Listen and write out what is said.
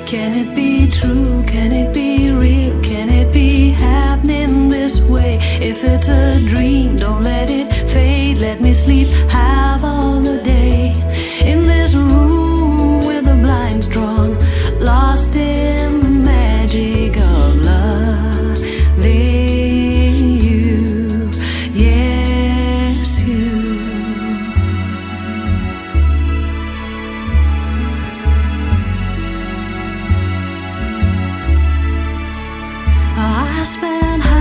Can it be true? Can it be real? Can it be happening this way? If it's a dream, don't let it fade. Let me sleep half of the day in this room with the blinds drawn, lost in the magic of loving you. Yes, you. I spent